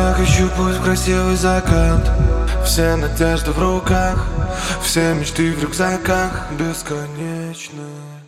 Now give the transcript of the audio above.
Я хочу путь в красивый закат. Все надежды в руках, все мечты в рюкзаках бесконечны.